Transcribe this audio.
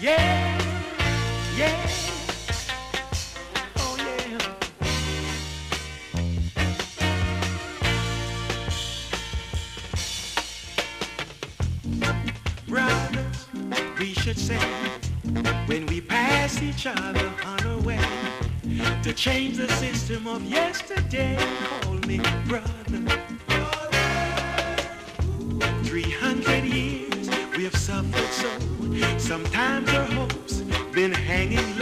Yeah, yeah, oh yeah. Brothers, we should say, when we pass each other unaware, to change the system of yesterday, call me brother. 300 years we have suffered so, sometimes our hopes been hanging low.